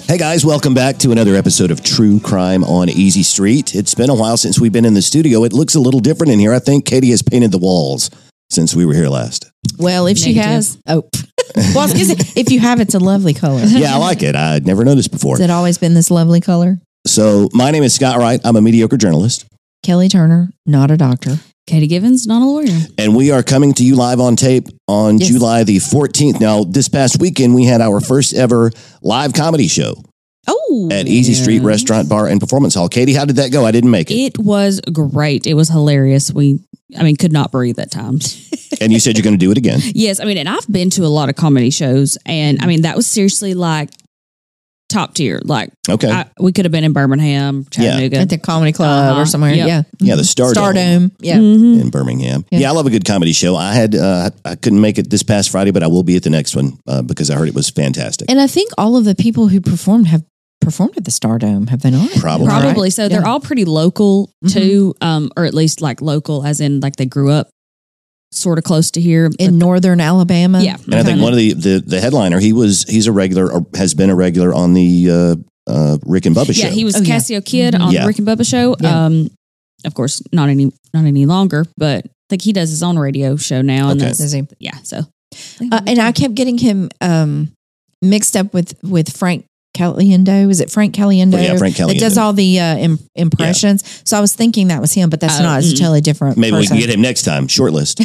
Hey guys, welcome back to another episode of True Crime on Easy Street. It's been a while since we've been in the studio. It looks a little different in here. I think Katie has painted the walls since we were here last. Well, if she has, well, if you have, it's a lovely color. Yeah, I like it. I'd never noticed before. Has it always been this lovely color? So my name is Scott Wright. I'm a mediocre journalist. Kelly Turner, not a doctor. Katie Givens, not a lawyer. And we are coming to you live on tape on July the 14th. Now, this past weekend, we had our first ever live comedy show. Oh, at Easy Street Restaurant, Bar, and Performance Hall. Katie, how did that go? I didn't make it. It was great. It was hilarious. Could not breathe at times. And you said you're going to do it again. Yes. And I've been to a lot of comedy shows, and that was seriously like top tier. Like, okay, we could have been in Birmingham, Chattanooga. at the Comedy Club or somewhere. Yep. Yeah, the Stardome. Yeah. Mm-hmm. In Birmingham. Yeah, I love a good comedy show. I had I couldn't make it this past Friday, but I will be at the next one because I heard it was fantastic. And I think all of the people who performed have performed at the Stardome, have they not? Probably. Right? So they're all pretty local too, or at least like local as in like they grew up sort of close to here. In northern Alabama. Yeah. And I think one of the headliner, he's a regular or has been a regular on the Rick and Bubba show. Yeah, he was Cassio Kid on the Rick and Bubba show. Yeah. Of course, not any longer, but I think he does his own radio show now. And Does he? Yeah, so. And I kept getting him mixed up with Frank Caliendo. Is it Frank Caliendo? Yeah, Frank Caliendo. That does all the impressions. Yeah. So I was thinking that was him, but that's not. It's a totally different Maybe person. we can get him next time. Shortlist.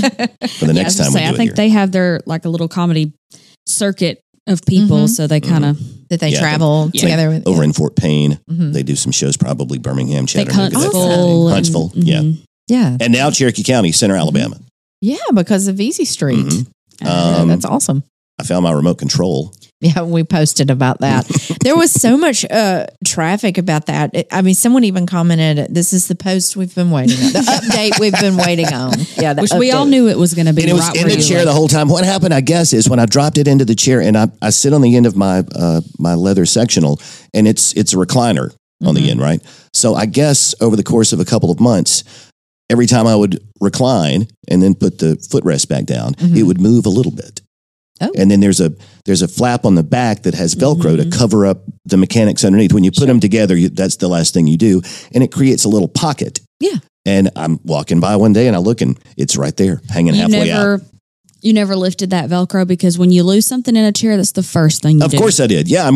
For the next time we do I think they have their like a little comedy circuit of people, so they kind of that they travel together with over in Fort Payne. They do some shows, probably Birmingham, Chattanooga, Huntsville. Yeah, and now Cherokee County, Center, Alabama. Yeah, because of Easy Street. That's awesome. I found my remote control. Yeah, we posted about that. There was so much traffic about that. Someone even commented, "This is the post we've been waiting on, the update we've been waiting on." Yeah, which we all knew it was going to be. And it was in the chair the whole time. What happened, I guess, is when I dropped it into the chair, and I sit on the end of my my leather sectional, and it's a recliner on the end, right? So I guess over the course of a couple of months, every time I would recline and then put the footrest back down, it would move a little bit. Oh. And then there's a flap on the back that has Velcro to cover up the mechanics underneath. When you put them together, that's the last thing you do. And it creates a little pocket. Yeah. And I'm walking by one day and I look and it's right there, hanging halfway out. You never lifted that Velcro because when you lose something in a chair, that's the first thing you do. Of course I did. Yeah.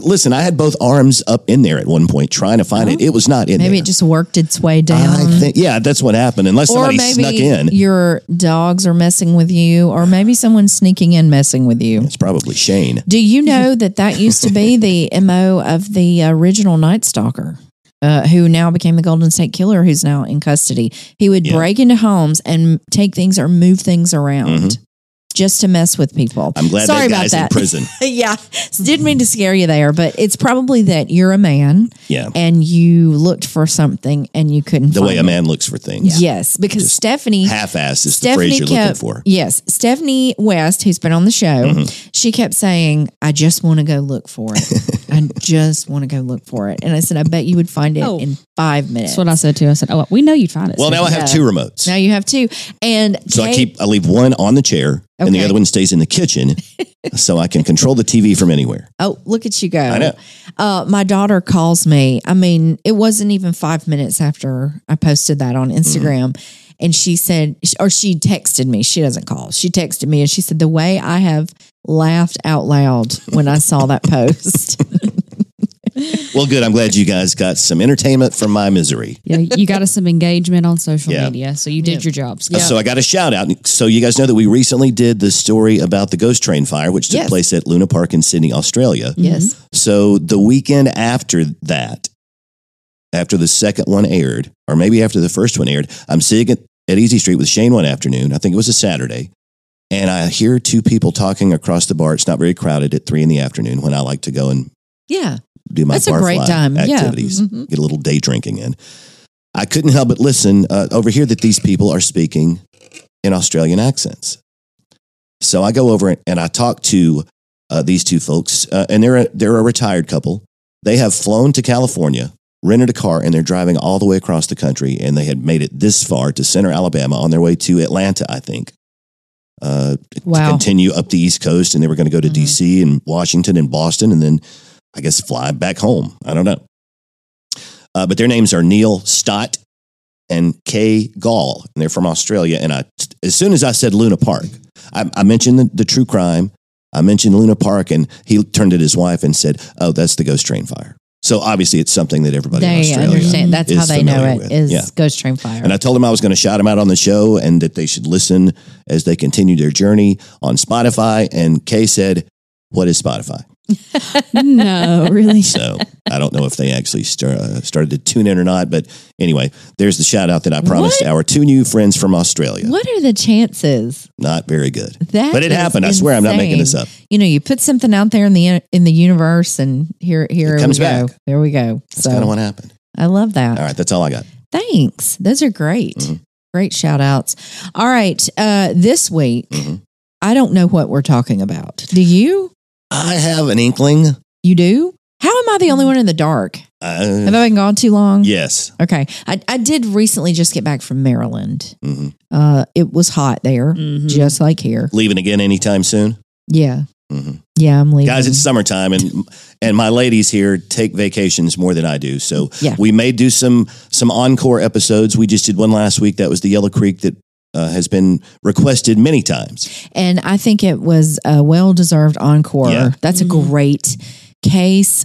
I had both arms up in there at one point trying to find it. It was not in there. Maybe it just worked its way down. I think, that's what happened. Unless somebody snuck in. Your dogs are messing with you, or maybe someone's sneaking in messing with you. It's probably Shane. Do you know that used to be the MO of the original Night Stalker? Who now became the Golden State Killer, who's now in custody. He would break into homes and take things or move things around. Just to mess with people. I'm glad that guy's in prison. Yeah. Didn't mean to scare you there, but it's probably that you're a man and you looked for something and you couldn't find it. The way a man looks for things. Yes, because Just Stephanie... half-assed is the phrase you're looking for. Yes. Stephanie West, who's been on the show, she kept saying, I just want to go look for it. I just want to go look for it. And I said, I bet you would find it in 5 minutes. That's what I said too. I said, we know you'd find it. Well, now I have two remotes. Now you have two. And so I leave one on the chair and the other one stays in the kitchen so I can control the TV from anywhere. Oh, look at you go. I know. My daughter calls me. It wasn't even 5 minutes after I posted that on Instagram. And she said, or she texted me. She doesn't call. She texted me and she said, the way I have laughed out loud when I saw that post. Well, good. I'm glad you guys got some entertainment from my misery. Yeah, you got us some engagement on social media, so you did your jobs. So I got a shout out. So you guys know that we recently did the story about the ghost train fire, which took place at Luna Park in Sydney, Australia. Yes. So the weekend after that, after the second one aired, or maybe after the first one aired, I'm sitting at Easy Street with Shane one afternoon. I think it was a Saturday. And I hear two people talking across the bar. It's not very crowded at 3 p.m. when I like to go and do my barfly activities, get a little day drinking in. I couldn't help but listen, overhear that these people are speaking in Australian accents. So I go over and I talk to these two folks, and they're a retired couple. They have flown to California, rented a car, and they're driving all the way across the country, and they had made it this far to Center, Alabama, on their way to Atlanta, I think. To continue up the East Coast, and they were going to go to D.C. and Washington and Boston, and then I guess, fly back home. I don't know. But their names are Neil Stott and Kay Gall, and they're from Australia. And as soon as I said Luna Park, I mentioned the true crime. I mentioned Luna Park, and he turned to his wife and said, "Oh, that's the Ghost Train fire." So obviously, it's something that everybody in They Australia understand. That's is how they know familiar it with. is Yeah. Ghost Train Fire. And I told them I was going to shout them out on the show and that they should listen as they continue their journey on Spotify. And Kay said, "What is Spotify?" No, really. So I don't know if they actually started to tune in or not. But anyway, there's the shout out that I promised our two new friends from Australia. What are the chances? Not very good. That But it is happened. I swear I'm not making this insane. up. You know, you put something out there in the universe, and here comes we go. back. There we go. That's kind of what happened. I love that. All right. That's all I got. Thanks. Those are great. Mhm. Great shout outs. All right. This week, Mhm. I don't know what we're talking about. Do you? I have an inkling. You do? How am I the only one in the dark? Have I been gone too long? Yes. Okay. I did recently just get back from Maryland. hmm It was hot there, Mhm. just like here. Leaving again anytime soon. Yeah. hmm Yeah, I'm leaving. Guys, it's summertime, and my ladies here take vacations more than I do. So Yeah. we may do some encore episodes. We just did one last week. That was the Yellow Creek that has been requested many times. And I think it was a well-deserved encore. Yeah. That's a great case.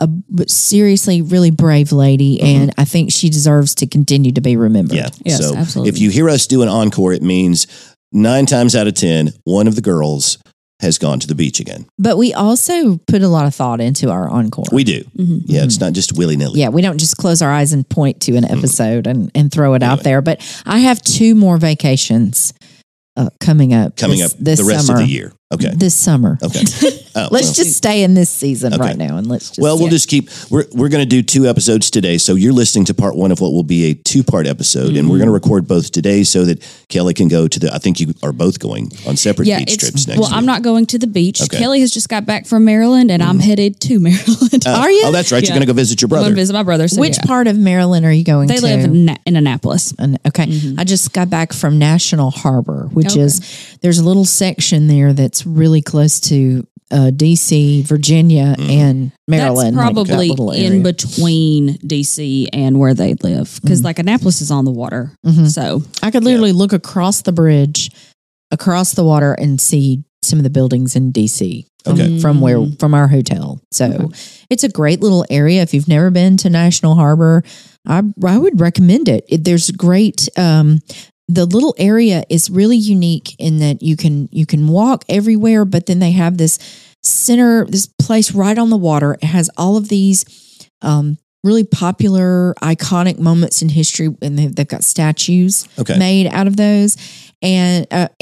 Seriously, really brave lady, and I think she deserves to continue to be remembered. Yeah. Yes, so absolutely. if you hear us do an encore, it means 9 times out of 10, one of the girls has gone to the beach again. But we also put a lot of thought into our encore. We do. Mhm. Yeah, it's not just willy nilly. Yeah, we don't just close our eyes and point to an episode and throw it out Anyway. there. But I have 2 more vacations coming up. this the rest summer. of the year. Okay. This summer. Okay. Oh, Let's well. just stay in this season Okay. right now, and let's just. Well, we'll just keep. We're going to do 2 episodes today, so you're listening to part 1 of what will be a 2-part episode, and we're going to record both today so that Kelly can go to the. I think you are both going on separate beach trips next well, week. I'm not going to the beach. Okay. Kelly has just got back from Maryland, and I'm headed to Maryland. Are you? Oh, that's right. You're Yeah. going to go visit your I'm going brother. to visit my brother. So Which yeah. part of Maryland are you going They to? live in Annapolis. Okay. I just got back from National Harbor, which Okay. is there's a little section there that's really close to DC, Virginia, and Maryland. That's like that probably little in area. between DC and where they live, because like Annapolis is on the water. Mhm. So I could literally look across the bridge, across the water, and see some of the buildings in DC from, Okay. from our hotel. So it's a great little area. If you've never been to National Harbor, I would recommend it. There's great. The little area is really unique in that you can walk everywhere, but then they have this place right on the water. It has all of these really popular, iconic moments in history, and they've got statues Okay. made out of those. And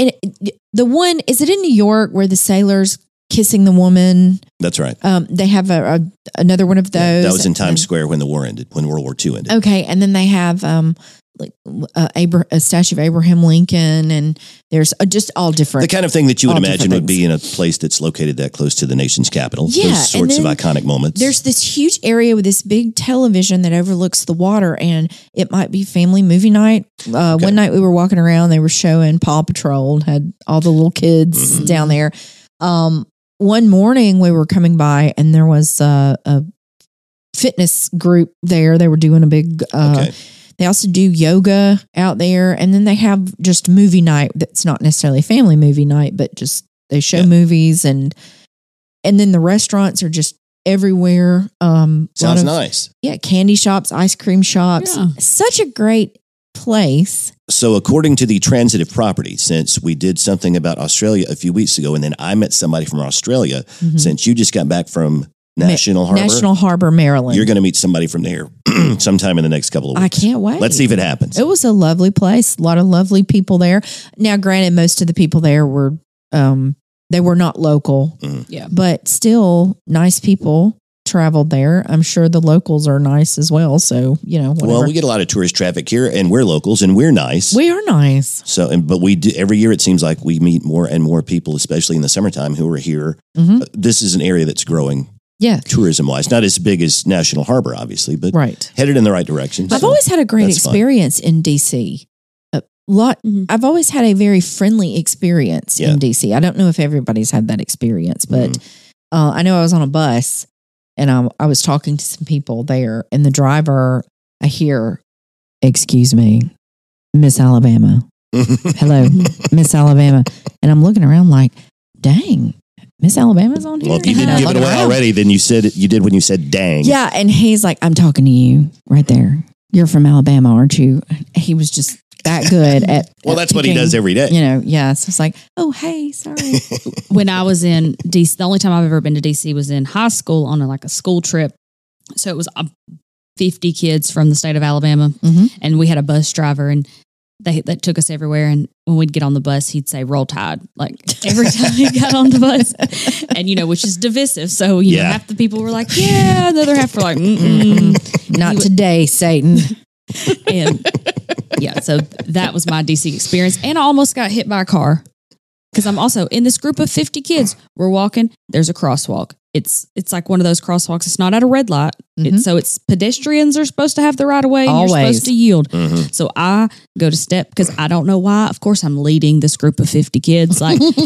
the one, is it in New York where the sailors kissing the woman? That's right. They have another one of those. That was in Times Square when the war ended, when World War II ended. Okay, and then they have a statue of Abraham Lincoln, and there's just all different. The kind of thing that you would all imagine different would be in a place that's located that close to the nation's capital. Yeah, Those sorts of and then iconic moments. There's this huge area with this big television that overlooks the water, and it might be family movie night. One night we were walking around, they were showing Paw Patrol, had all the little kids down there. One morning we were coming by, and there was a fitness group there. They were doing a big. Okay. They also do yoga out there, and then they have just movie night. That's not necessarily a family movie night, but just they show movies, and then the restaurants are just everywhere. Sounds nice. Yeah, candy shops, ice cream shops. Yeah. Such a great place. So, according to the transitive property, since we did something about Australia a few weeks ago, and then I met somebody from Australia, since you just got back from National Harbor, National Harbor, Maryland. you're going to meet somebody from there sometime in the next couple of I weeks. can't wait. Let's see if it happens. It was a lovely place. A lot of lovely people there. Now, granted, most of the people there were they were not local, yeah. but still nice people traveled there. I'm sure the locals are nice as well. So, whatever. Well, we get a lot of tourist traffic here, and we're locals, and we're nice. We are nice. So, but we do, every year it seems like we meet more and more people, especially in the summertime, who are here. Mhm. This is an area that's growing Yeah. tourism wise, not as big as National Harbor, obviously, but Right. headed in the right direction. I've So always had a great that's fun. experience in DC. Mhm. I've always had a very friendly experience Yeah. in DC. I don't know if everybody's had that experience, but I know I was on a bus and I was talking to some people there, and the driver, I hear, "Excuse me, Miss Alabama. Hello, Miss Alabama." And I'm looking around like, dang, Miss Alabama's on here. Well, if you And didn't I give look it away around. already, then you did when you said dang. Yeah, and he's like, "I'm talking to you right there. You're from Alabama, aren't you?" He was just that good at. Well, at that's what he picking, does every day. You know, yeah. So it's like, "Oh, hey, sorry." When I was in DC, the only time I've ever been to DC was in high school on a school trip. So it was 50 kids from the state of Alabama, Mhm. and we had a bus driver, and that took us everywhere. And when we'd get on the bus, he'd say "Roll Tide" like every time he got on the bus, and which is divisive. So you know, Yeah. half the people were like, "Yeah," the other half were like, "Mm-mm." Not today, Satan. And yeah, so that was my DC experience, and I almost got hit by a car because I'm also in this group of 50 kids. We're walking. There's a crosswalk. It's like one of those crosswalks. It's not at a red light. Mhm. So it's pedestrians are supposed to have the right of way, and Always. you're supposed to yield. Mhm. So I go to step because I don't know why. Of course, I'm leading this group of 50 kids.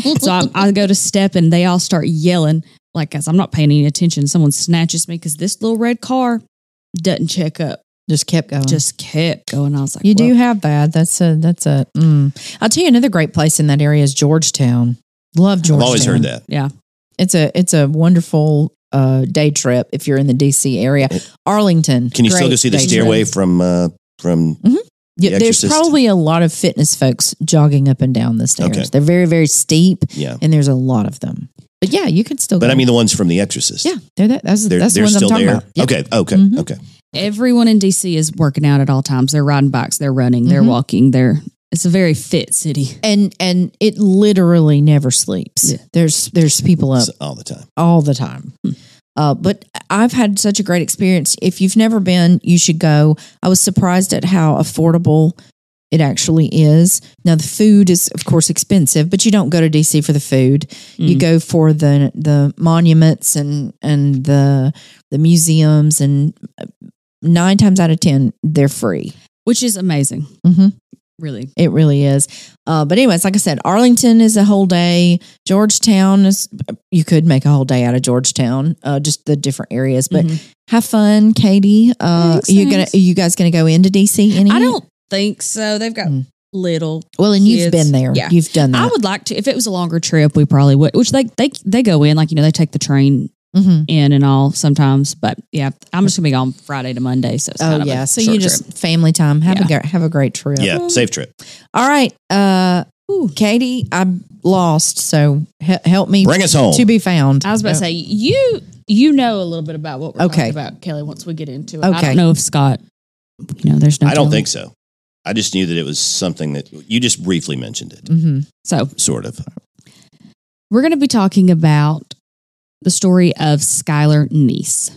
I go to step, and they all start yelling. Like, as I'm not paying any attention, someone snatches me because this little red car doesn't check up. Just kept going. Just kept going. I was like, You do well, have that. That's a. I'll tell you another great place in that area is Georgetown. Love I've Georgetown. always heard that. yeah. It's a wonderful day trip if you're in the DC area. Arlington. Can you still great go see the day stairway trip. from? Yeah, The there's Exorcist? probably a lot of fitness folks jogging up and down the stairs. Okay. They're very, very steep, Yeah, and there's a lot of them. But yeah, you can still go. but I mean the ones from The Exorcist. yeah, that's they're the ones I'm still talking there. about. Yep. Okay, Mhm. okay. Everyone in DC is working out at all times. They're riding bikes, they're running, they're Mhm. walking, it's a very fit city. And it literally never sleeps. Yeah. There's people up All the time. all the time. But I've had such a great experience. If you've never been, you should go. I was surprised at how affordable it actually is. Now the food is of course expensive, but you don't go to DC for the food. You Mm. go for the monuments and the museums, and 9 times out of 10 they're free. Which is amazing. Mm-hmm. Really. It really is. But anyways, like I said, Arlington is a whole day. Georgetown is, you could make a whole day out of Georgetown, just the different areas. But Mhm. have fun, Katie. Thanks, thanks. Are you guys gonna go into DC? I don't think so. They've got Mm. little. Well, and you've kids. been there. Yeah. You've done that. I would like to. If it was a longer trip, we probably would. Which they go in they take the train Mhm. in and all sometimes. But yeah, I'm just gonna be gone Friday to Monday, so it's kind Oh of yeah. a So short you just trip. family time. Have Yeah. have a great trip. Yeah, safe trip. All right. Katie, I'm lost. So help me Bring us home. to be found. I was about to say you know a little bit about what we're Okay. talking about, Kelly. Once we get into it, I Okay. don't know if Scott. There's no. I don't telling. think so. I just knew that it was something that you just briefly mentioned it, Mhm. So. sort of. We're going to be talking about the story of Skylar Neese.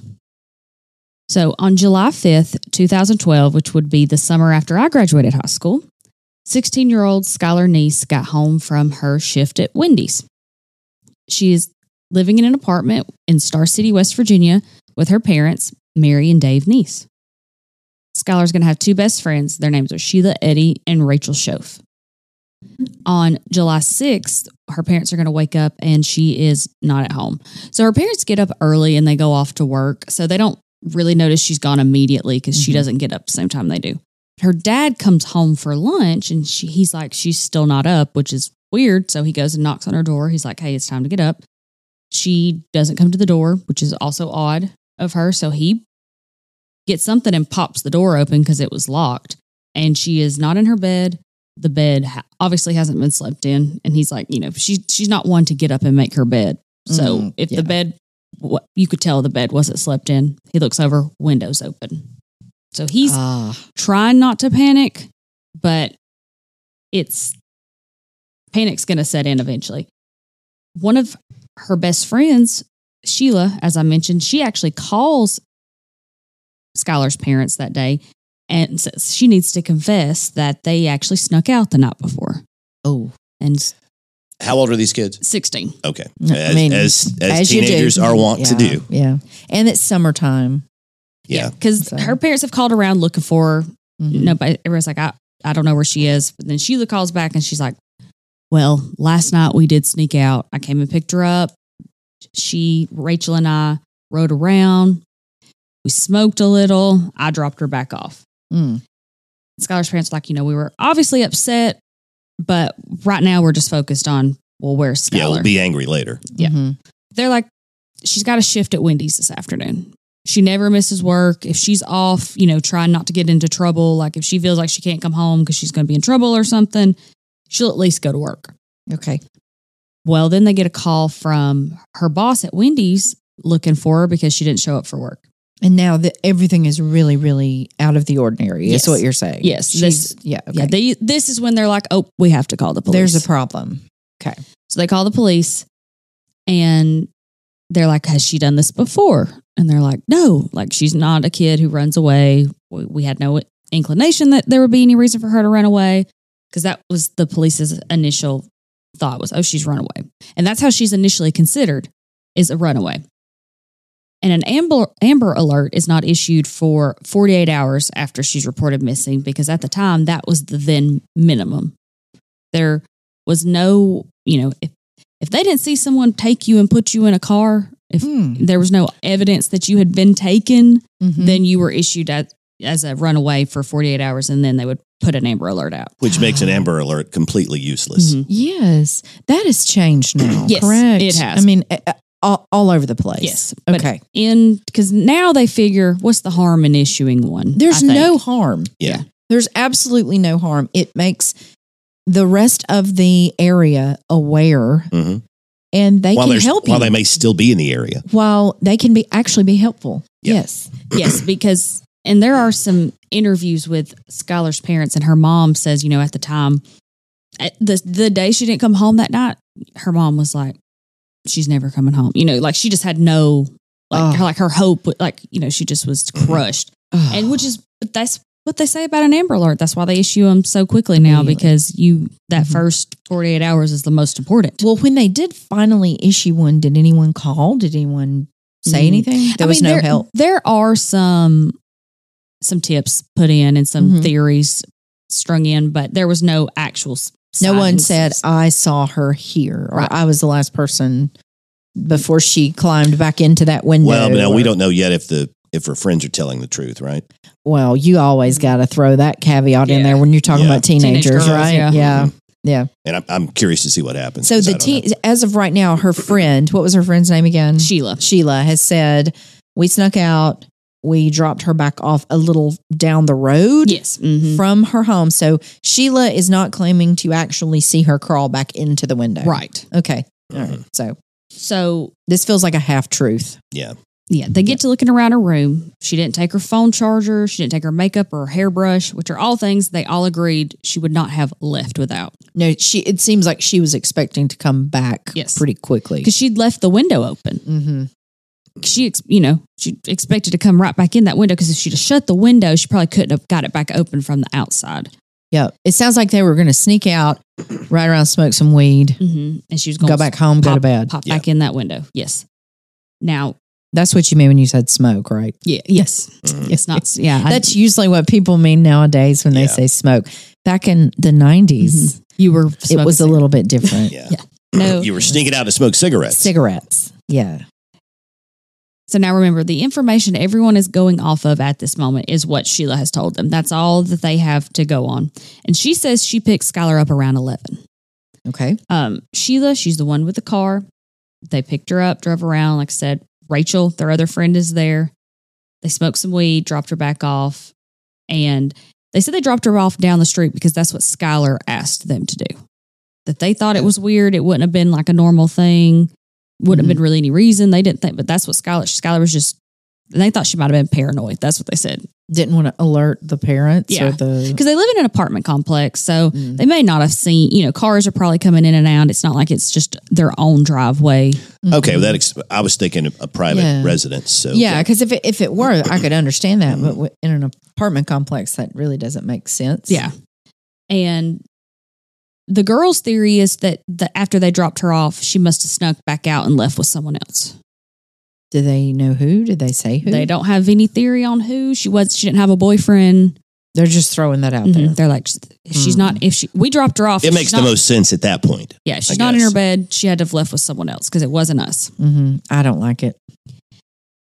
So on July 5th, 2012, which would be the summer after I graduated high school, 16-year-old Skylar Neese got home from her shift at Wendy's. She is living in an apartment in Star City, West Virginia with her parents, Mary and Dave Neese. Skylar's going to have 2 best friends. Their names are Sheila Eddy and Rachel Schoaf. On July 6th, her parents are going to wake up and she is not at home. So her parents get up early and they go off to work. So they don't really notice she's gone immediately because she Mhm. doesn't get up the same time they do. Her dad comes home for lunch and he's like, she's still not up, which is weird. So he goes and knocks on her door. He's like, hey, it's time to get up. She doesn't come to the door, which is also odd of her. So he gets something and pops the door open because it was locked. And she is not in her bed. The bed obviously hasn't been slept in. And he's like, she's not one to get up and make her bed. So Mhm, if yeah. the bed, you could tell the bed wasn't slept in. He looks over, windows open. So he's trying not to panic, but panic's going to set in eventually. One of her best friends, Sheila, as I mentioned, she actually calls Skylar's parents that day and says she needs to confess that they actually snuck out the night before. Oh. And How old are these kids? 16. Okay, No, as, I mean, as you do. teenagers are wont to Yeah, do. Yeah. And it's summertime. Yeah. Because So- her parents have called around looking for her. Mhm. Nobody, everyone's like, I don't know where she is. But then Sheila calls back and she's like, well, last night we did sneak out. I came and picked her up. Rachel and I rode around. We smoked a little. I dropped her back off. Mm. Skylar's parents were like, we were obviously upset, but right now we're just focused on, well, where's Skylar? Yeah, we'll be angry later. Yeah. Mhm. They're like, she's got a shift at Wendy's this afternoon. She never misses work. If she's off, trying not to get into trouble, like if she feels like she can't come home because she's going to be in trouble or something, she'll at least go to work. Okay. Well, then they get a call from her boss at Wendy's looking for her because she didn't show up for work. And now everything is really, really out of the ordinary, Yes. is what you're saying. Yes. Okay. Yeah. This is when they're like, oh, we have to call the police. There's a problem. Okay. So they call the police and they're like, has she done this before? And they're like, no, like she's not a kid who runs away. We had no inclination that there would be any reason for her to run away because that was the police's initial thought was, oh, she's run away. And that's how she's initially considered is a runaway. And an Amber Alert is not issued for 48 hours after she's reported missing because at the time that was the then minimum. There was no, if they didn't see someone take you and put you in a car, if there was no evidence that you had been taken, then you were issued as a runaway for 48 hours and then they would put an Amber Alert out. Which makes an Amber Alert completely useless. Mhm. Yes. That has changed now. Yes, correct? it has. I mean, all over the place. Yes. But Okay. because now they figure, what's the harm in issuing one? There's I think. no harm. Yeah. There's absolutely no harm. It makes the rest of the area aware hmm and they can help you. While they may still be in the area. While they can actually be helpful. Yeah. Yes. Yes, because, and there are some interviews with Skylar's parents, and her mom says, at the time, the day she didn't come home that night, her mom was like, she's never coming home. Like she just had no, her hope, she just was crushed. And that's what they say about an Amber Alert. That's why they issue them so quickly now Immediately. because that first 48 hours is the most important. Well, when they did finally issue one, did anyone call? Did anyone say anything? There was no help. There are some tips put in and some theories strung in, but there was no actual No one signs. said, I saw her here, or Right. I was the last person before she climbed back into that window. Well, no, we or- don't know yet if her friends are telling the truth, right? Well, you always got to throw that caveat in Yeah. there when you're talking Yeah. about Teenage teenagers, girls, right? Yeah. And I'm curious to see what happens. So 'cause I the don't know. as of right now, her friend, what was her friend's name again? Sheila. Sheila has said, we snuck out. We dropped her back off a little down the road Yes. Mhm. from her home. So Sheila is not claiming to actually see her crawl back into the window. Right. Okay. All Mhm. right. So So, this feels like a half truth. Yeah. yeah, they get to looking around her room. She didn't take her phone charger. She didn't take her makeup or her hairbrush, which are all things they all agreed she would not have left without. No, it seems like she was expecting to come back Yes. pretty quickly. Because she'd left the window open. Mm-hmm. She expected to come right back in that window because if she'd have shut the window, she probably couldn't have got it back open from the outside. Yeah. It sounds like they were going to sneak out, ride around, smoke some weed, Mm-hmm. And she was going go back home, go to bed. pop back in that window. Yes. Now, That's what you mean when you said smoke, right? yes, Mhm. it's not. Yeah, That's usually what people mean nowadays when they Yeah. say smoke. Back in the 90s, you were. it was a little bit different. Yeah. Yeah. No. You were sneaking out to smoke cigarettes. Cigarettes. Yeah. So now remember, the information everyone is going off of at this moment is what Sheila has told them. That's all that they have to go on. And she says she picked Skylar up around 11. Okay. Sheila, she's the one with the car. They picked her up, drove around. Like I said, Rachel, their other friend, is there. They smoked some weed, dropped her back off. And they said they dropped her off down the street because that's what Skylar asked them to do. That they thought it was weird. It wouldn't have been like a normal thing. Wouldn't have been really any reason. They didn't think, but that's what Skylar was just, they thought she might have been paranoid. That's what they said. Didn't want to alert the parents Yeah. or the. Because they live in an apartment complex. So Mm. they may not have seen, cars are probably coming in and out. It's not like it's just their own driveway. Okay, well, I was thinking a private Yeah. residence. So Yeah, because if it were, I could understand that. But in an apartment complex, that really doesn't make sense. Yeah. And the girl's theory is that after they dropped her off, she must have snuck back out and left with someone else. Do they know who? Did they say who? They don't have any theory on who she was. She didn't have a boyfriend. They're just throwing that out there. They're like, if she's not, we dropped her off. it if makes she's the not- most sense at that point. Yeah, she's I not in her guess. bed. She had to have left with someone else because it wasn't us. I don't like it.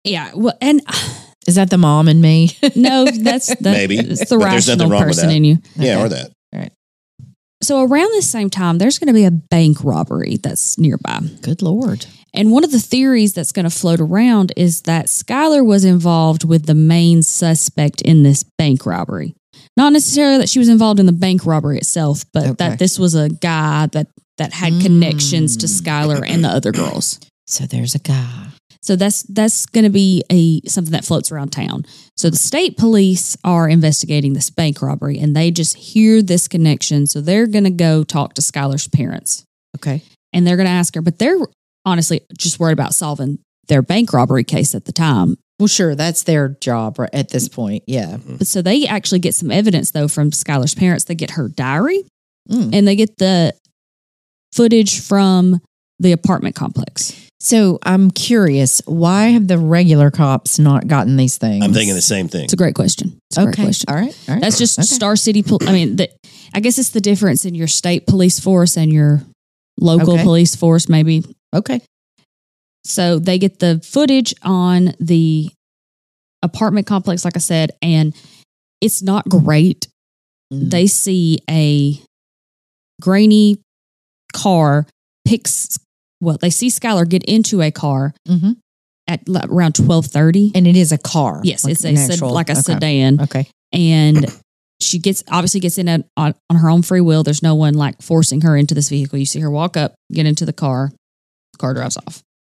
Yeah. Well, and Is that the mom in me? no, that's Maybe. it's the But there's nothing rational wrong with person that. in you. Yeah, Okay. or that. So around this same time, there's going to be a bank robbery that's nearby. Good Lord. And one of the theories that's going to float around is that Skylar was involved with the main suspect in this bank robbery. Not necessarily that she was involved in the bank robbery itself, but Okay. that this was a guy that had connections to Skylar and the other girls. So there's a guy. So that's going to be something that floats around town. So the state police are investigating this bank robbery, and they just hear this connection. So they're going to go talk to Skylar's parents, Okay. and they're going to ask her. But they're honestly just worried about solving their bank robbery case at the time. Well, sure. That's their job right at this point. Yeah. But so they actually get some evidence though from Skylar's parents. They get her diary, Mm. and they get the footage from the apartment complex. So I'm curious, why have the regular cops not gotten these things? I'm thinking the same thing. It's a great question. It's a great Okay. question. All right. All right. That's just Okay. Star City. I mean, I guess it's the difference in your state police force and your local Okay. police force, maybe. Okay. So they get the footage on the apartment complex, like I said, and it's not great. Mm. They see a grainy car they see Skylar get into a car Mm-hmm. at around 12:30. And it is a car. Yes, like it's an a actual- like a okay. sedan. Okay. And she obviously gets in on her own free will. There's no one like forcing her into this vehicle. You see her walk up, get into the car drives off.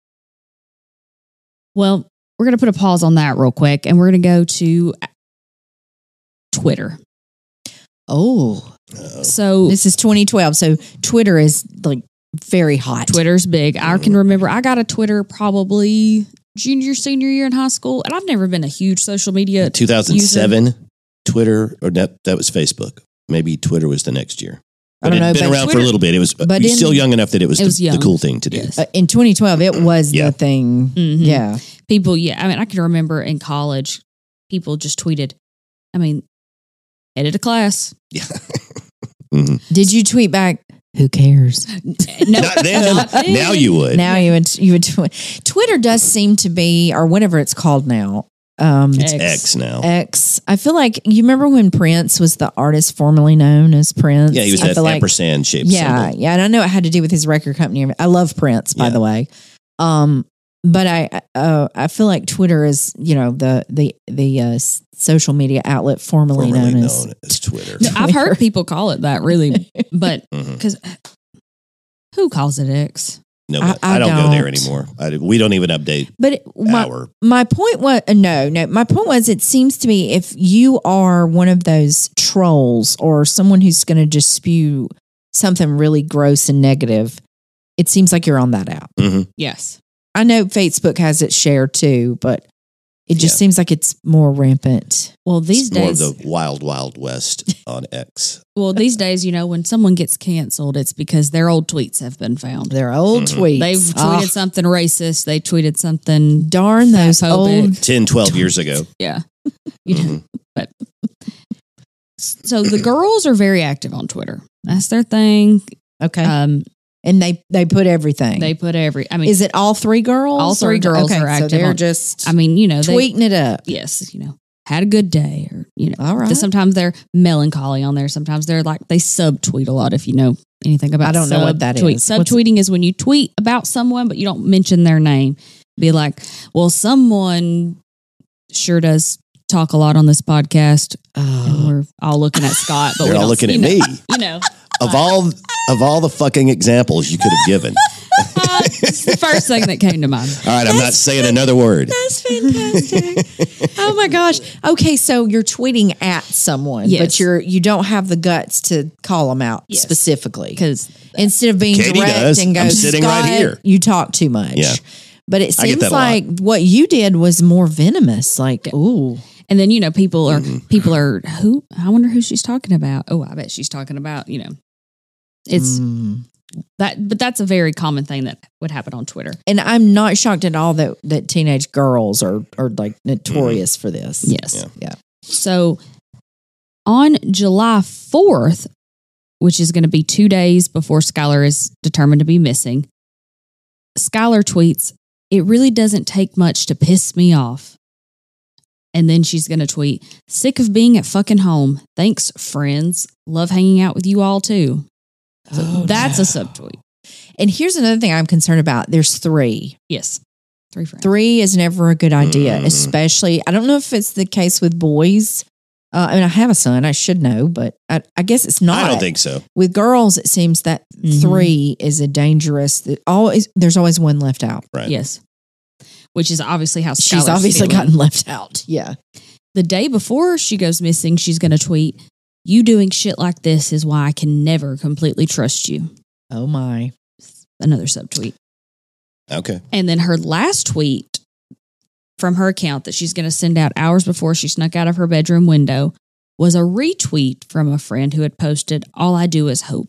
Well, we're going to put a pause on that real quick, and we're going to go to Twitter. Oh, So this is 2012. So Twitter is like very hot. Twitter's big. I can remember I got a Twitter probably senior year in high school, and I've never been a huge social media 2007, Twitter, or that was Facebook. Maybe Twitter was the next year. I But don't know, it'd been but around for a Twitter- little bit. It was but you're still in- young enough that it was the young. cool thing to do. Yes. In 2012, it was Yeah. the thing. Mhm. Yeah. People, yeah. I mean, I can remember in college, people just tweeted, headed to class. Yeah. Mhm. Did you tweet back? Who cares? No, Not then. not then. Now you would. Now you would Twitter does seem to be, or whatever it's called now. It's X now. X. I feel like you remember when Prince was the artist formerly known as Prince. Yeah, he was I that feel like- ampersand shaped Yeah, symbol. yeah, and I know it had to do with his record company. I love Prince, by Yeah. the way. But I feel like Twitter is the social media outlet formerly Formerly known known as Twitter. No, I've heard people call it that, really, but Mhm. because who calls it X? No, I- but I I don't go there don't. anymore. We don't even update But our. my point was no. My point was it seems to me if you are one of those trolls or someone who's going to just spew something really gross and negative, it seems like you're on that app. Mhm. Yes. I know Facebook has its share too, but it just Yeah. seems like it's more rampant. Well, these It's more days, of the wild, wild west on X. when someone gets canceled, it's because their old tweets have been found. Their old Mhm. tweets. They've tweeted Ah, something racist. They tweeted something. darn those fatphobic. old. 10, 12 years ago. Yeah. You know, Mhm. so the girls are very active on Twitter. That's their thing. Okay, Um, and they put everything. they put Is it all three girls? All three girls are So active they're on- just they, tweeting it up. yes, had a good day, or All right. Sometimes they're melancholy on there. Sometimes they're like they subtweet a lot. If you know anything about, I don't know what that subtweet. is. What's- Subtweeting is when you tweet about someone but you don't mention their name. Be like, well, someone sure does talk a lot on this podcast, and Oh. we're all looking at Scott, but They're we all don't- looking at you know, me. You know, Of all the fucking examples you could have given. it's the first thing that came to mind. All right, I'm not saying another word. That's fantastic. Oh my gosh. Okay, so you're tweeting at someone, Yes. but you don't have the guts to call them out Yes. specifically. Because Instead of being Katie direct does. and go, I'm sitting right "Scott, here." you talk too much. Yeah. But it I get seems that a lot. like what you did was more venomous. Like, ooh. and then people are who I wonder who she's talking about. Oh, I bet she's talking about it's Mm. but that's a very common thing that would happen on Twitter. And I'm not shocked at all that teenage girls are like notorious for this. Yes. Yeah. So on July 4th, which is going to be 2 days before Skylar is determined to be missing, Skylar tweets, it really doesn't take much to piss me off. And then she's going to tweet, sick of being at fucking home. Thanks, friends. Love hanging out with you all too. So that's a subtweet. And here's another thing I'm concerned about. There's 3. Yes. 3 friends. 3 is never a good idea, especially, I don't know if it's the case with boys. I mean, I have a son, I should know, but I guess it's not. I don't think so. With girls, it seems that 3 is a dangerous, there's always one left out. Right. Yes. Which is obviously how She's Skylar's obviously feeling. gotten left out. Yeah. The day before she goes missing, she's going to tweet, you doing shit like this is why I can never completely trust you. Oh my. Another subtweet. Okay. And then her last tweet from her account that she's going to send out hours before she snuck out of her bedroom window was a retweet from a friend who had posted, all I do is hope.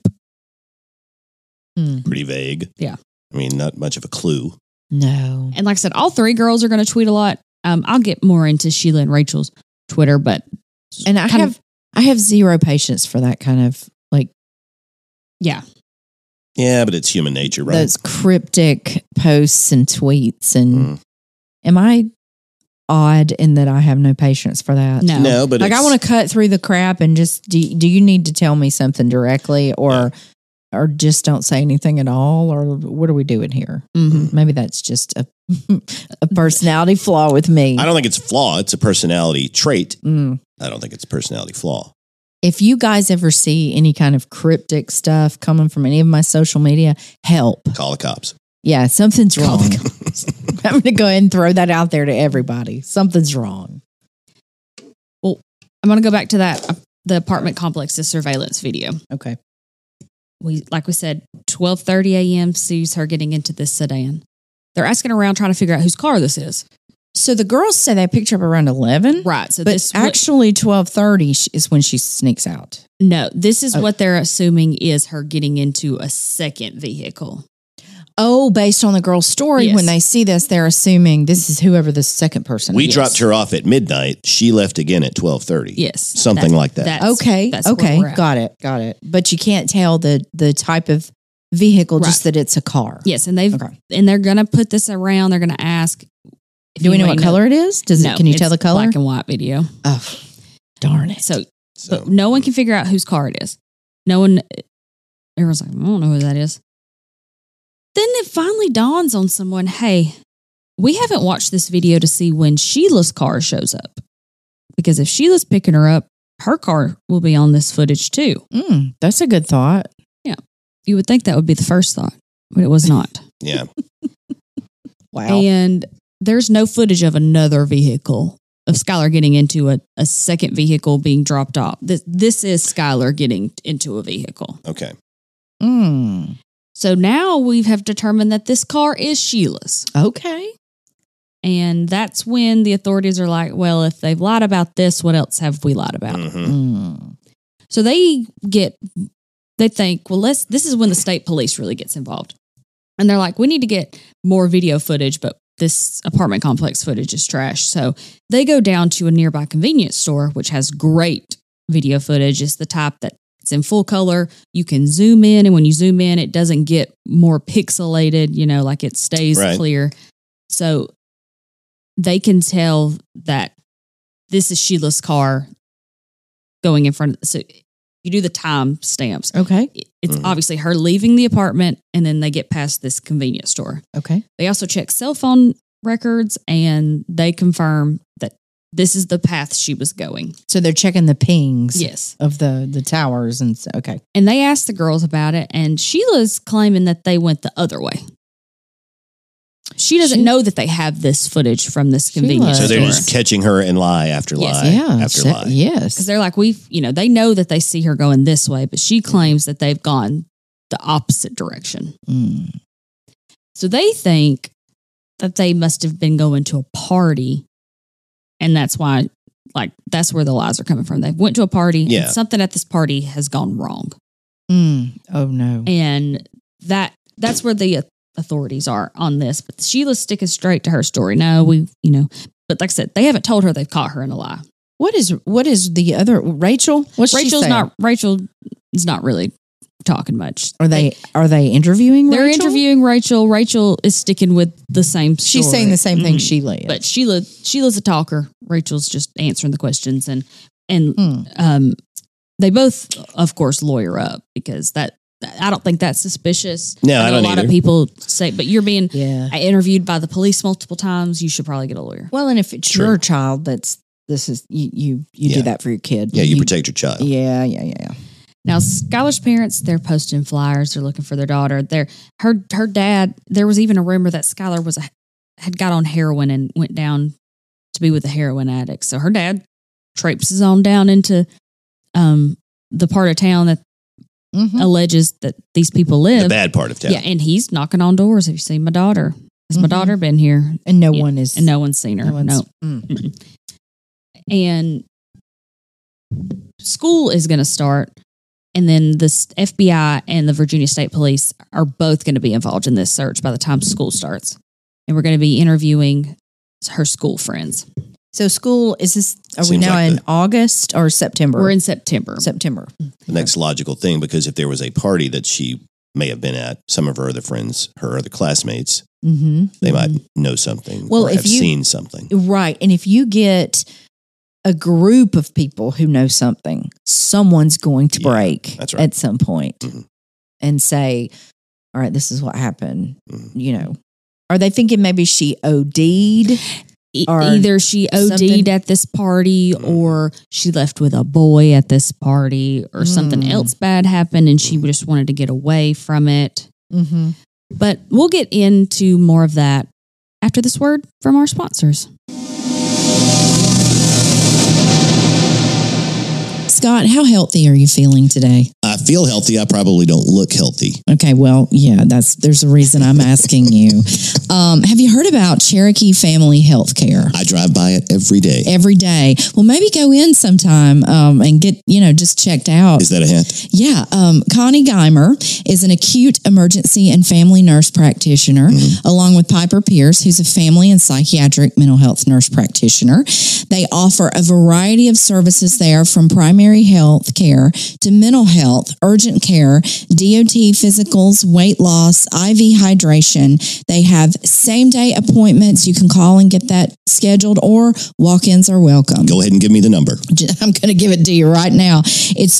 Pretty vague. Yeah. I mean, not much of a clue. No. And like I said, all 3 girls are going to tweet a lot. I'll get more into Sheila and Rachel's Twitter, but And I have zero patience for that kind of yeah. Yeah, but it's human nature, right? those cryptic posts and tweets. And am I odd in that I have no patience for that? No. But Like I want to cut through the crap and just do you need to tell me something directly or just don't say anything at all, or what are we doing here? Mm-hmm. Maybe that's just a personality flaw with me. I don't think it's a flaw. It's a personality trait. Mm. I don't think it's a personality flaw. If you guys ever see any kind of cryptic stuff coming from any of my social media, help. Call the cops. Yeah, something's Call wrong. the cops. I'm going to go ahead and throw that out there to everybody. Something's wrong. Well, I'm going to go back to that, the apartment complex's surveillance video. Okay. Like we said, 12:30 a.m. sees her getting into this sedan. They're asking around trying to figure out whose car this is. So the girls say they picked her up around 11. Right. So But this actually 12:30 is when she sneaks out. no, this is what they're assuming is her getting into a second vehicle. Oh, based on the girl's story, Yes. when they see this, they're assuming this is whoever the second person We is. dropped her off at midnight. She left again at 12:30. Yes. Something like that. Okay. That's where okay. we're at. Got it. But you can't tell the type of vehicle, just Right. that it's a car. Yes, and Okay. they're gonna put this around. They're gonna ask. Do we know what color it is? Can you tell the color? Black and white video. Oh, darn it. So, So, but no one can figure out whose car it is. No one. Everyone's like, I don't know who that is. Then it finally dawns on someone, hey, we haven't watched this video to see when Sheila's car shows up. Because if Sheila's picking her up, her car will be on this footage too. That's a good thought. You would think that would be the first thought, but it was not. yeah. Wow. And there's no footage of another vehicle, of Skylar getting into a second vehicle being dropped off. This is Skylar getting into a vehicle. Okay. So now we have determined that this car is Sheila's. Okay. And that's when the authorities are like, well, if they've lied about this, what else have we lied about? Mhm. So they think, well, this is when the state police really gets involved. And they're like, we need to get more video footage, but this apartment complex footage is trash. So they go down to a nearby convenience store, which has great video footage. It's the type that it's in full color. You can zoom in, and when you zoom in, it doesn't get more pixelated, like it stays Right. clear. So they can tell that this is Sheila's car going in front of. So you do the time stamps. Okay. It's obviously her leaving the apartment, and then they get past this convenience store. Okay. They also check cell phone records, and they confirm that this is the path she was going. So they're checking the pings Yes. of the towers. And okay. And they asked the girls about it, and Sheila's claiming that they went the other way. She doesn't know that they have this footage from this convenience So store. they're just catching her in lie after Yes. lie after lie. Yes. Because they're like, they know that they see her going this way, but she claims that they've gone the opposite direction. Mm. So they think that they must have been going to a party, and that's why, that's where the lies are coming from. They went to a party, Yeah. and something at this party has gone wrong. Oh, no. And that's where the authorities are on this. But Sheila's sticking straight to her story. No, but like I said, they haven't told her they've caught her in a lie. What is the other Rachel? What's she Rachel saying? is not really talking much. Are they interviewing They're Rachel? interviewing Rachel. Rachel is sticking with the same story. She's saying the same thing Mhm. Sheila is. But Sheila's a talker. Rachel's just answering the questions, and they both, of course, lawyer up because I don't think that's suspicious. No, I know don't a lot either. of people say, but you're being yeah. interviewed by the police multiple times. You should probably get a lawyer. Well, and if it's True. your child, you Yeah. do that for your kid. Yeah, you protect your child. Yeah. Now, Skylar's parents, they're posting flyers. They're looking for their daughter. Her dad. There was even a rumor that Skylar had got on heroin and went down to be with a heroin addict. So her dad traipses on down into the part of town that Mhm. alleges that these people The live. bad part of town. Yeah, and he's knocking on doors. Have you seen my daughter? Has my Mhm. daughter been here? And no Yeah. one is. And no one's seen her. no one's- No. Mm. And school is going to start, and then the FBI and the Virginia State Police are both going to be involved in this search by the time school starts. And we're going to be interviewing her school friends. So school is this? Are we Seems now like in August or September? We're in September. September. The next logical thing, because if there was a party that she may have been at, some of her other friends, her other classmates, Mm-hmm. they might know something Well, or if have you- seen something. Right. And if you get a group of people who know something, someone's going to Yeah, break that's right. at some point Mhm. and say, all right, this is what happened. Mhm. Are they thinking maybe she OD'd? Or Either she OD'd something- at this party, or she left with a boy at this party, or something Mm. else bad happened and she just wanted to get away from it. Mm-hmm. But we'll get into more of that after this word from our sponsors. Scott, how healthy are you feeling today? I feel healthy. I probably don't look healthy. Okay, well, yeah, there's a reason I'm asking you. Have you heard about Cherokee Family Healthcare? I drive by it every day. Every day. Well, maybe go in sometime and get, just checked out. Is that a hint? Yeah. Connie Geimer is an acute emergency and family nurse practitioner, along with Piper Pierce, who's a family and psychiatric mental health nurse practitioner. They offer a variety of services there, from primary health care to mental health, urgent care, DOT physicals, weight loss, IV hydration. They have same-day appointments. You can call and get that scheduled, or walk-ins are welcome. Go ahead and give me the number. I'm going to give it to you right now. It's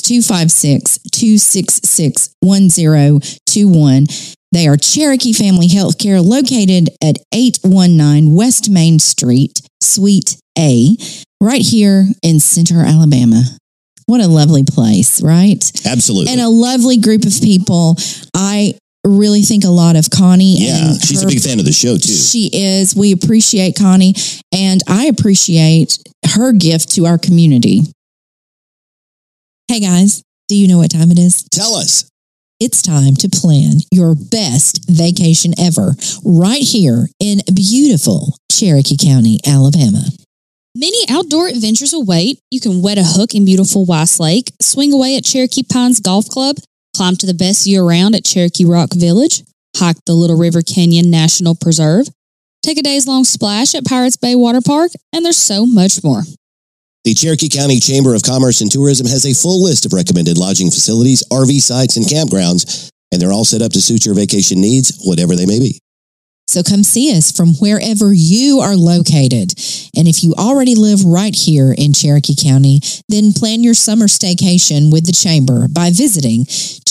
256-266-1021. They are Cherokee Family Healthcare, located at 819 West Main Street, Suite A, right here in Center, Alabama. What a lovely place, right? Absolutely. And a lovely group of people. I really think a lot of Connie. Yeah, and she's a her- big fan of the show, too. She is. We appreciate Connie, and I appreciate her gift to our community. Hey guys, do you know what time it is? Tell us. It's time to plan your best vacation ever right here in beautiful Cherokee County, Alabama. Many outdoor adventures await. You can wet a hook in beautiful Weiss Lake, swing away at Cherokee Pines Golf Club, climb to the best year-round at Cherokee Rock Village, hike the Little River Canyon National Preserve, take a days-long splash at Pirates Bay Water Park, and there's so much more. The Cherokee County Chamber of Commerce and Tourism has a full list of recommended lodging facilities, RV sites, and campgrounds, and they're all set up to suit your vacation needs, whatever they may be. So come see us from wherever you are located. And if you already live right here in Cherokee County, then plan your summer staycation with the Chamber by visiting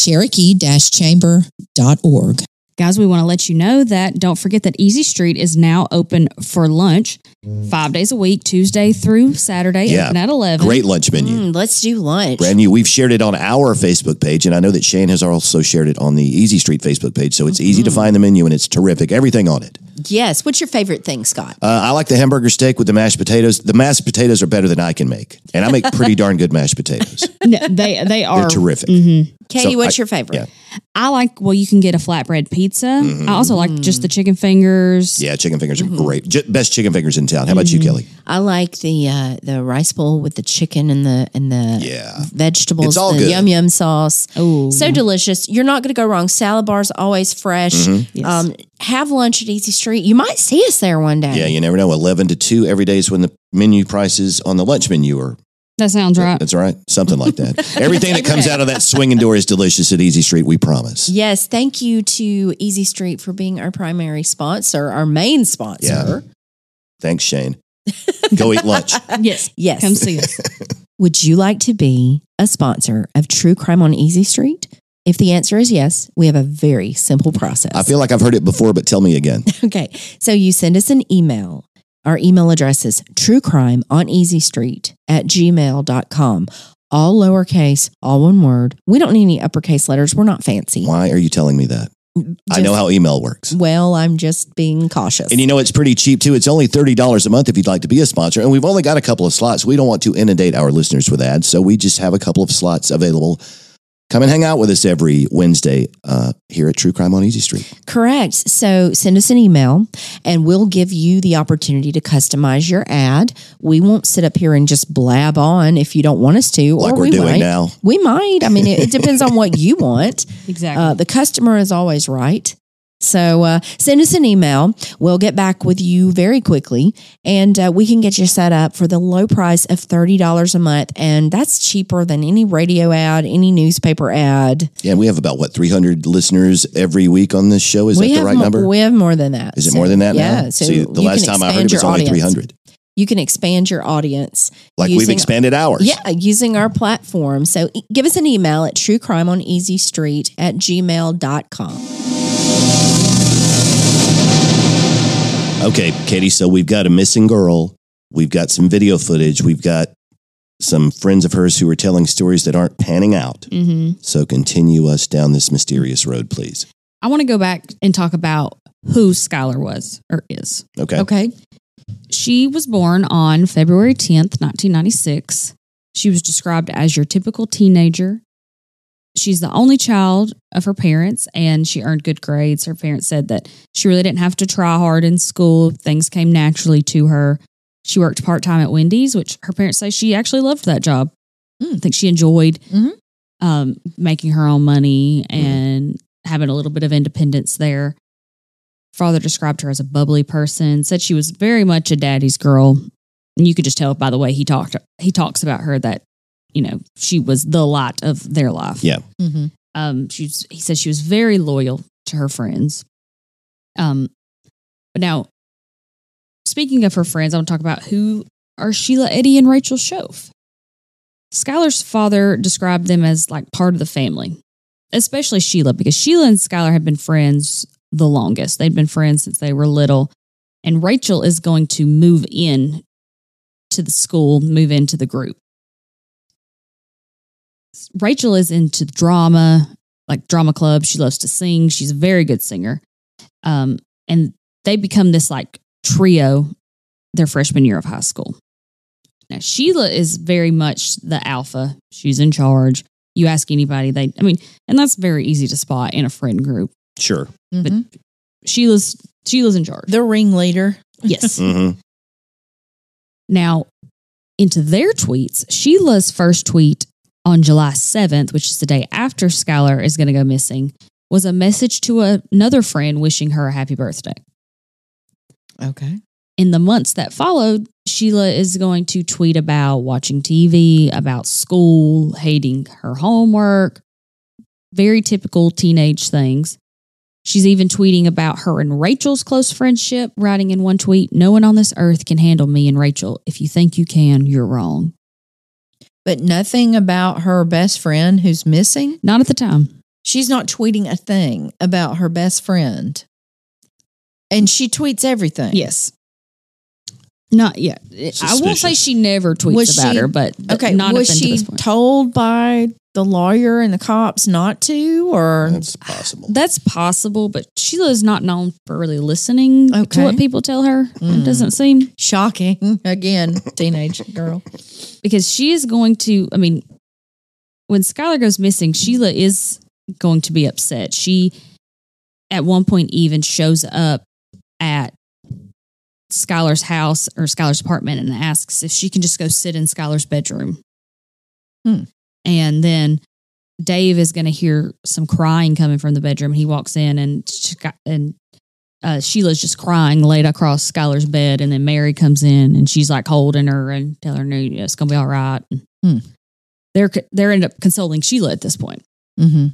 cherokee-chamber.org. Guys, we want to let you know that don't forget that Easy Street is now open for lunch 5 days a week, Tuesday through Saturday, Yeah. open at 11. Great lunch menu. Let's do lunch. Brand new. We've shared it on our Facebook page, and I know that Shane has also shared it on the Easy Street Facebook page, so it's easy to find the menu, and it's terrific. Everything on it. Yes. What's your favorite thing, Scott? I like the hamburger steak with the mashed potatoes. The mashed potatoes are better than I can make, and I make pretty darn good mashed potatoes. No, they are. They're terrific. Mhm. Katie, So what's your favorite? yeah. I like, you can get a flatbread pizza. I also like just the chicken fingers. Yeah, chicken fingers are great. Best chicken fingers in town. How about you, Kelly? I like the rice bowl with the chicken and the Yeah. vegetables, It's all the good. yum yum sauce. Oh, So delicious. You're not going to go wrong. Salad bar's always fresh. Yes. Have lunch at Easy Street. You might see us there one day. Yeah, you never know. 11 to 2 every day is when the menu prices on the lunch menu are That sounds right. That's right. Something like that. Everything that comes out of that swinging door is delicious at Easy Street, we promise. Yes, thank you to Easy Street for being our primary sponsor, our main sponsor. Yeah. Thanks, Shane. Go eat lunch. Yes. Yes. Come see us. Would you like to be a sponsor of True Crime on Easy Street? If the answer is yes, we have a very simple process. I feel like I've heard it before, but tell me again. Okay. So you send us an email. Our email address is truecrimeoneasystreet@gmail.com. All lowercase, all one word. We don't need any uppercase letters. We're not fancy. Why are you telling me that? I know how email works. Well, I'm just being cautious. And you know, it's pretty cheap too. It's only $30 a month if you'd like to be a sponsor. And we've only got a couple of slots. We don't want to inundate our listeners with ads. So we just have a couple of slots available. Come and hang out with us every Wednesday here at True Crime on Easy Street. Correct. So send us an email and we'll give you the opportunity to customize your ad. We won't sit up here and just blab on if you don't want us to. Like or we're we doing might. now. We might. I mean, it depends on what you want. Exactly. The customer is always right. So send us an email. We'll get back with you very quickly and we can get you set up for the low price of $30 a month. And that's cheaper than any radio ad, any newspaper ad. Yeah, we have about, 300 listeners every week on this show. Is that the right number? We have more than that. Is it more than that now? Yeah. So See, the last time I heard it was only 300. You can expand your audience. Like we've expanded ours. Yeah, using our platform. So give us an email at truecrimeoneasystreet@gmail.com. Okay, Katie, so we've got a missing girl. We've got some video footage. We've got some friends of hers who are telling stories that aren't panning out. Mm-hmm. So continue us down this mysterious road, please. I want to go back and talk about who Skylar was or is. Okay. Okay. She was born on February 10th, 1996. She was described as your typical teenager. She's the only child of her parents, and she earned good grades. Her parents said that she really didn't have to try hard in school. Things came naturally to her. She worked part-time at Wendy's, which her parents say she actually loved that job. I think she enjoyed making her own money and having a little bit of independence there. Father described her as a bubbly person, said she was very much a daddy's girl. And you could just tell by the way he talks about her that, you know, she was the light of their life. Yeah. Mm-hmm. He said she was very loyal to her friends. But now, speaking of her friends, I want to talk about who are Sheila Eddy and Rachel Shove. Skylar's father described them as like part of the family, especially Sheila, because Sheila and Skylar have been friends the longest. They'd been friends since they were little. And Rachel is going to move in to the school, move into the group. Rachel is into drama, like drama club. She loves to sing. She's a very good singer. And they become this like trio their freshman year of high school. Now, Sheila is very much the alpha. She's in charge. You ask anybody, and that's very easy to spot in a friend group. Sure. But Sheila's in charge. The ringleader. Yes. Mm-hmm. Now, into their tweets, Sheila's first tweet on July 7th, which is the day after Skylar is going to go missing, was a message to another friend wishing her a happy birthday. Okay. In the months that followed, Sheila is going to tweet about watching TV, about school, hating her homework, very typical teenage things. She's even tweeting about her and Rachel's close friendship, writing in one tweet, "No one on this earth can handle me and Rachel. If you think you can, you're wrong." But nothing about her best friend who's missing? Not at the time. She's not tweeting a thing about her best friend. And she tweets everything. Yes. Not yet. I won't say she never tweets about her, but not was up into she this point. told by the lawyer and the cops not to, or That's possible. That's possible, but Sheila is not known for really listening to Okay. what people tell her. It doesn't seem, shocking again, teenage girl. because she is going to, when Skylar goes missing, Sheila is going to be upset. She, at one point, even shows up at Skylar's house or Skylar's apartment and asks if she can just go sit in Skylar's bedroom. And then Dave is going to hear some crying coming from the bedroom. He walks in and Sheila's just crying laid across Skylar's bed. And then Mary comes in and she's like holding her and telling her, it's going to be all right. Hmm. They're end up consoling Sheila at this point. Mm-hmm.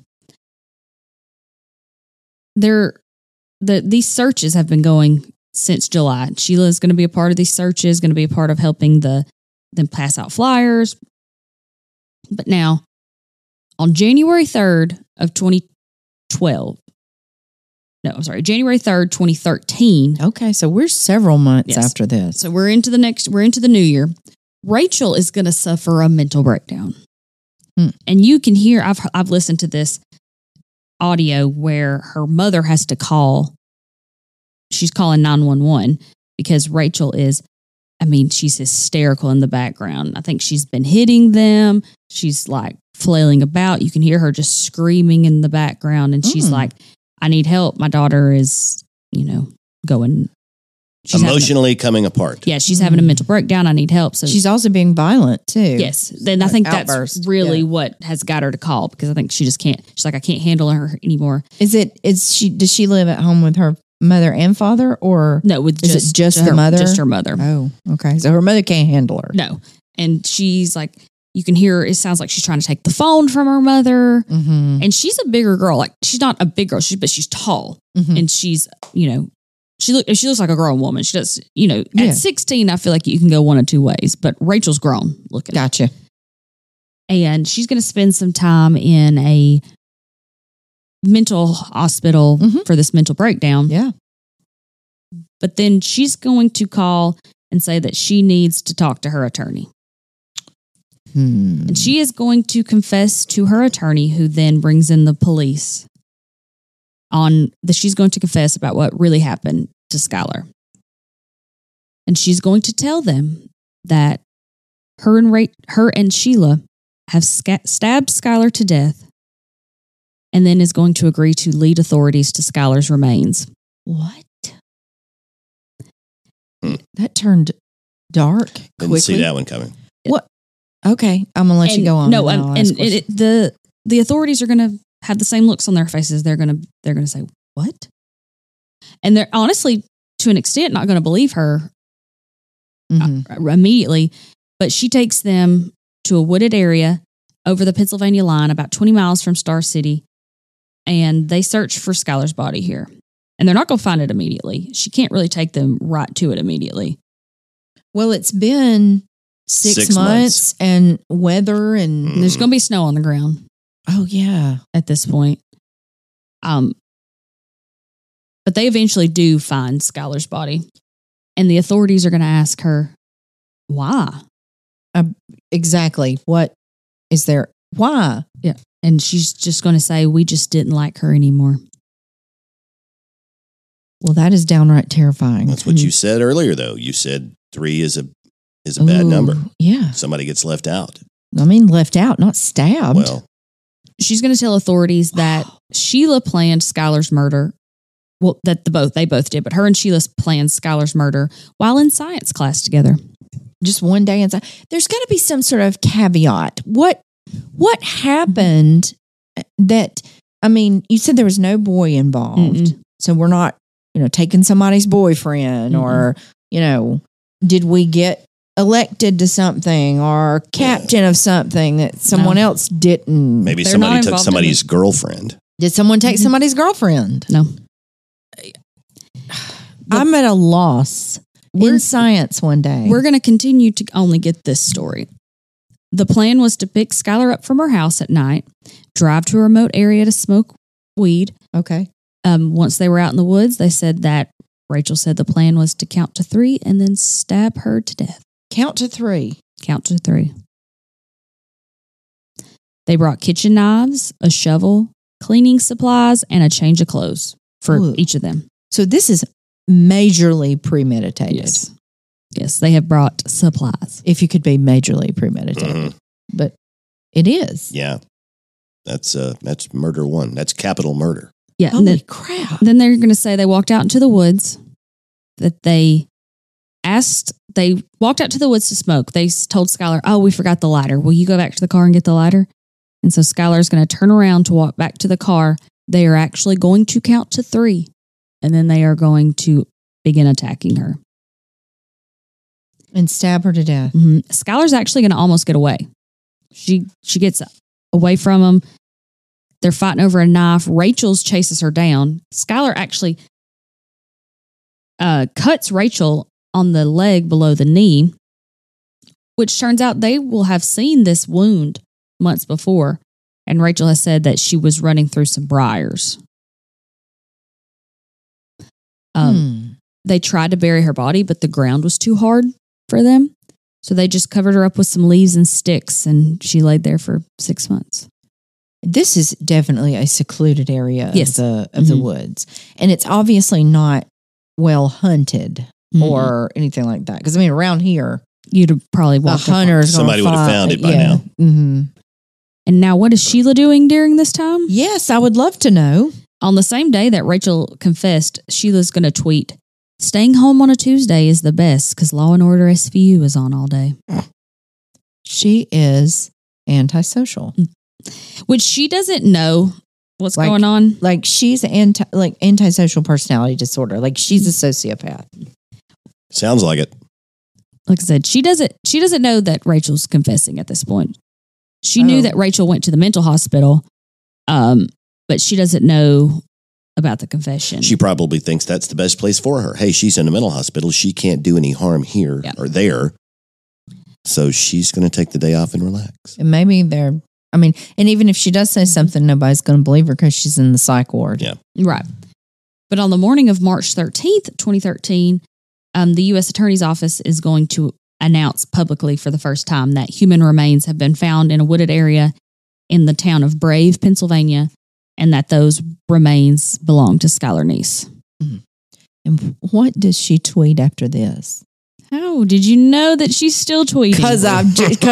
These searches have been going since July. Sheila is going to be a part of these searches, going to be a part of helping them pass out flyers. But now, on January 3rd of 2012, January 3rd, 2013. Okay, so we're several months Yes. after this. So we're into the new year. Rachel is going to suffer a mental breakdown. And you can hear, I've listened to this audio where her mother has to call. She's calling 911 because Rachel she's hysterical in the background. I think she's been hitting them. She's like flailing about. You can hear her just screaming in the background. And she's like, I need help. My daughter is, going. She's emotionally coming apart. Yeah, she's having a mental breakdown. I need help. So she's also being violent too. yes. Then I think outburst. that's really what has got her to call, because I think she just can't. She's like, I can't handle her anymore. Does she live at home with her mother and father, or No, with is it just the mother? Just her mother. Oh, okay. So her mother can't handle her. No. And she's like, you can hear, it sounds like she's trying to take the phone from her mother. Mm-hmm. And she's a bigger girl. Like, she's not a big girl, but she's tall. Mm-hmm. And she's, she looks like a grown woman. She does, Yeah. at 16, I feel like you can go one of two ways, but Rachel's grown looking. Gotcha. And she's going to spend some time in a mental hospital for this mental breakdown. Yeah. But then she's going to call and say that she needs to talk to her attorney. And she is going to confess to her attorney, who then brings in the police she's going to confess about what really happened to Skylar. And she's going to tell them that her and Sheila have stabbed Skylar to death, and then is going to agree to lead authorities to Skylar's remains. What? That turned dark quickly. Didn't see that one coming. What? Okay, I'm gonna let you go on. No, and I'll and ask questions. the authorities are going to have the same looks on their faces. They're going to say, "What?" And they're honestly, to an extent, not going to believe her immediately. But she takes them to a wooded area over the Pennsylvania line, about 20 miles from Star City, and they search for Skylar's body here. And they're not going to find it immediately. She can't really take them right to it immediately. Well, it's been 6 months and weather and There's going to be snow on the ground. Oh yeah. At this point. But they eventually do find Skylar's body. And the authorities are going to ask her, why? Exactly. What is there? Why? Yeah. And she's just going to say, we just didn't like her anymore. Well, that is downright terrifying. That's what you said earlier, though. You said 3 is a bad Ooh, number. Yeah. Somebody gets left out. I mean, left out, not stabbed. Well, She's going to tell authorities that Sheila planned Skylar's murder. Well, that they both did, but her and Sheila planned Skylar's murder while in science class together. Just one day inside. There's got to be some sort of caveat. What happened that, I mean, you said there was no boy involved. Mm-mm. So we're not, taking somebody's boyfriend or, did we get elected to something or captain of something that someone else didn't? maybe They're somebody not took involved somebody's girlfriend. Did someone take somebody's girlfriend? No. I'm at a loss in science one day. We're going to continue to only get this story. The plan was to pick Skylar up from her house at night, drive to a remote area to smoke weed. Okay. Once they were out in the woods, Rachel said the plan was to count to 3 and then stab her to death. Count to 3. Count to 3. They brought kitchen knives, a shovel, cleaning supplies, and a change of clothes for each of them. So this is majorly premeditated. Yes, they have brought supplies. If you could be majorly premeditated. But it is. Yeah. That's murder 1. That's capital murder. Yeah. Holy crap. Then they're going to say they walked out into the woods, that they walked out to the woods to smoke. They told Skylar, oh, we forgot the lighter. Will you go back to the car and get the lighter? And so Skylar's going to turn around to walk back to the car. They are actually going to count to 3, and then they are going to begin attacking her. And stab her to death. Skylar's actually going to almost get away. She gets away from him. They're fighting over a knife. Rachel's chases her down. Skylar actually cuts Rachel on the leg below the knee, which turns out they will have seen this wound months before. And Rachel has said that she was running through some briars. They tried to bury her body, but the ground was too hard for them. So they just covered her up with some leaves and sticks, and she laid there for 6 months. This is definitely a secluded area Yes. of the woods. And it's obviously not well hunted or anything like that. Because, I mean, around here, You'd have probably a walked up on- hunter's gonna Somebody would have find- found it by yeah. now. Mm-hmm. And now what is Sheila doing during this time? Yes, I would love to know. On the same day that Rachel confessed, Sheila's going to tweet, "Staying home on a Tuesday is the best because Law and Order SVU is on all day." She is antisocial. Which she doesn't know what's Like- going on. Like she's antisocial personality disorder. Like she's a sociopath. Sounds like it. Like I said, she doesn't know that Rachel's confessing at this point. She knew Oh. that Rachel went to the mental hospital, but she doesn't know about the confession. She probably thinks that's the best place for her. Hey, she's in a mental hospital. She can't do any harm here Yeah. or there. So she's going to take the day off and relax. And maybe and even if she does say something, nobody's going to believe her because she's in the psych ward. Yeah. Right. But on the morning of March 13th, 2013, the U.S. Attorney's Office is going to announce publicly for the first time that human remains have been found in a wooded area in the town of Brave, Pennsylvania, and that those remains belong to Skylar Neese. And what does she tweet after this? How did you know that she's still tweeting? Because I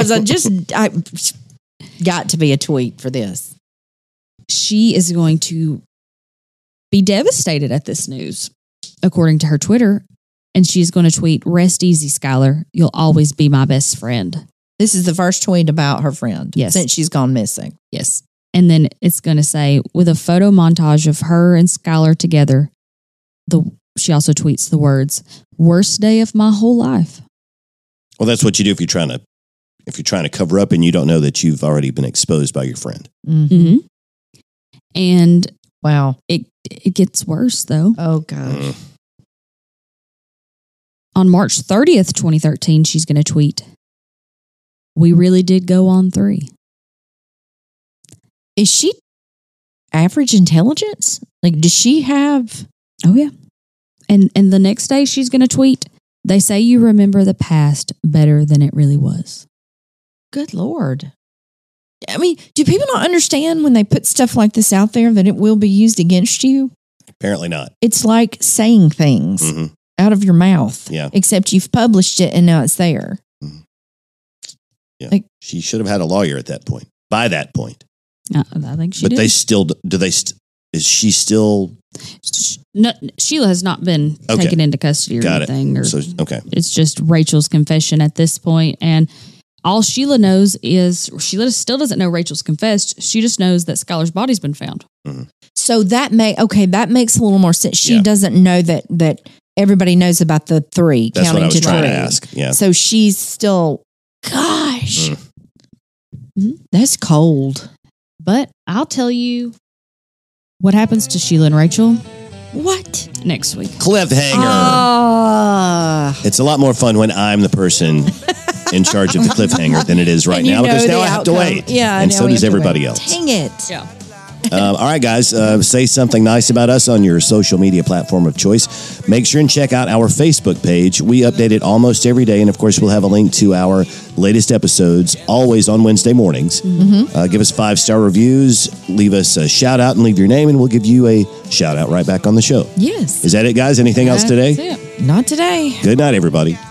got to be a tweet for this. She is going to be devastated at this news, according to her Twitter. And she's going to tweet, "Rest easy, Skylar. You'll always be my best friend." This is the first tweet about her friend Yes. since she's gone missing. Yes. And then it's going to say, with a photo montage of her and Skylar together, she also tweets the words, "Worst day of my whole life." Well, that's what you do if you're trying to cover up and you don't know that you've already been exposed by your friend. Mm-hmm. Mm-hmm. And Wow. it gets worse, though. Oh, gosh. Mm. On March 30th, 2013, she's going to tweet, "We really did go on 3." Is she average intelligence? Like, does she have... Oh, yeah. And the next day, she's going to tweet, "They say you remember the past better than it really was." Good Lord. I mean, do people not understand when they put stuff like this out there that it will be used against you? Apparently not. It's like saying things hmm out of your mouth. Yeah. Except you've published it and now it's there. Yeah. Like- She should have had a lawyer at that point. By that point. I think she But did. they still is she still No, Sheila has not been Okay. taken into custody or got it? anything. Or, So okay. it's just Rachel's confession at this point. And all Sheila knows is Sheila still doesn't know Rachel's confessed. She just knows that Skylar's body's been found. So that makes a little more sense. She Yeah. doesn't know that everybody knows about the 3 That's counting what I was to trying 3. to ask. Yeah. So she's still, gosh, Mm. that's cold. But I'll tell you what happens to Sheila and Rachel What? next week. Cliffhanger. Ah. It's a lot more fun when I'm the person in charge of the cliffhanger than it is right And you now because know now the I have to outcome. wait. Yeah, and now so we does have to everybody wait. else. Dang it. Yeah. All right, guys, say something nice about us on your social media platform of choice. Make sure and check out our Facebook page. We update it almost every day. And of course, we'll have a link to our latest episodes always on Wednesday mornings. Give us 5-star reviews, leave us a shout out and leave your name, and we'll give you a shout out right back on the show. Yes. Is that it, guys? Anything else today? That's it. Not today. Good night, everybody.